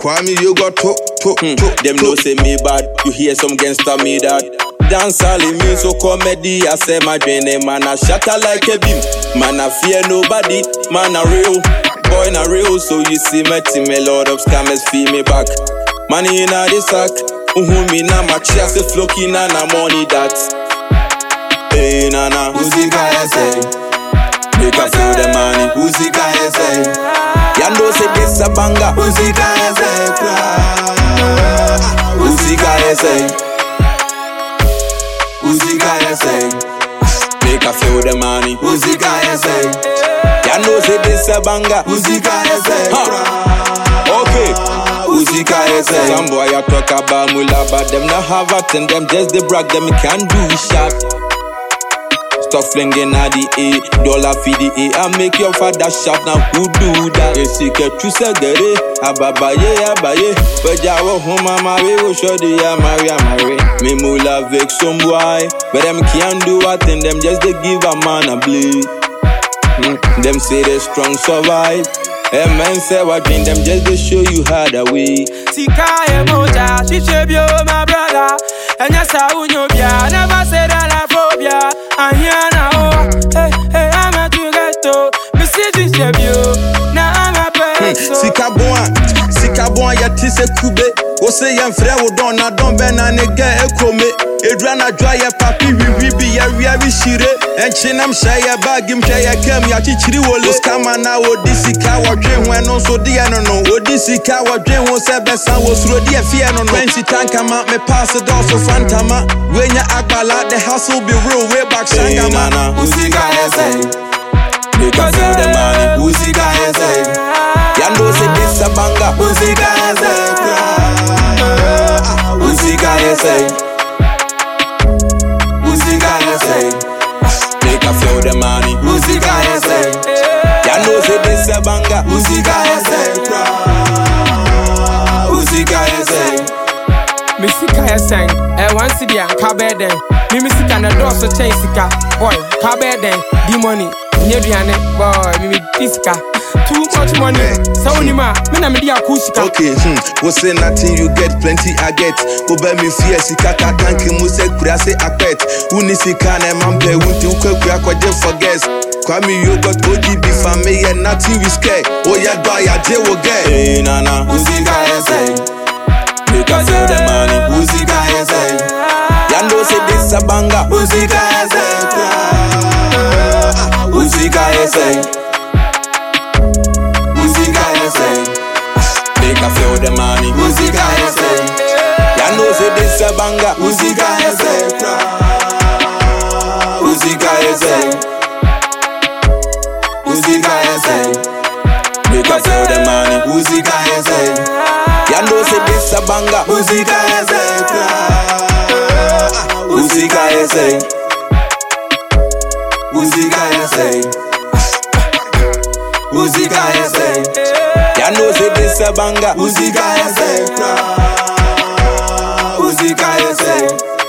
Kwame, you got to. Them no say me bad, you hear some gangster me that. Dance all in me so comedy, I say my dream, man I shatter like a beam. Man I fear nobody, man I real. Boy na real, so you see my team, a lot of scammers feel me back. Money in the sack, me na my chest, a flocky na money that. Hey nana, Uzika say, make I feel the money. Uzika say, Yando say this a banger. Uzika say, Uzika say, Uzika say, make I feel the money. Uzika say, Yando say this a banger. Uzika say, Okay. Uzika say. Some boy I talk about mula, but them not have it and them just they brag them can do shot. Stop flinging at the A, dollar for the A. I make your father shout now who do that? You see que tu sais guérir, abaye. But ya wo home marry, wo show the ya marry. Me mula avec some boy, but them can't do what and them just they give a man a bleed. Them say they strong survive. A man say what dream them just to show you how the way. Sika emoja, she you my brother. And yes I unyo bia, never say that I phobia. And here now, hey, I'm a to get to. Me see this you, now I'm a person. Sika bon ya tise kube. O se yan frère o don na don ben na nege ekome. Edwana dwa ya papi wibi ya wi shire. Enchinam sha ya bagim sha ya kem ya chichiri wole. Skama na odi sika wa dwen ho no so de ya no. Odi sika wa dwen ho se besa wo suro de afia no. Twenty tanka ma me pass it also fantama. Wenya agbala the hustle be real way back shangama. Uzika say, make I feel the money. Uzika say, Yando say this a banger. Uzika say, Uzika say, Uzika say, make I feel the money. Uzika say, Yando say this a banger. Uzika say, Uzika say. Misika sang, one city and cabeden. Mimisika na door so change sika. Boy, cabeden, the money. Nyebiane, boy, mimi disika. Too much money. Saunima, mena media kusika. Okay, we say nothing, you get plenty, I get. Go buy me fear, sika tanki muse kurase akpet. Uni sika na mampe, unti ukwe kwa je forget. Kwame you got OGB family and nothing we scare. Oh ya do ya je wo get. Hey nana, Uzika say, make I feel the money. Uzika say, Yando say this a banger. Uzika say, Uzika say, Uzika say, make I feel the money. Uzika say, Yando say this a banger. Uzika say, Uzika say, Uzika say, make I feel the money. Uzika say, Yando say this a banger. Uzika say, Uzika say, Uzika say, Uzika say, Yando say this a banger. Uzika say, Uzika say.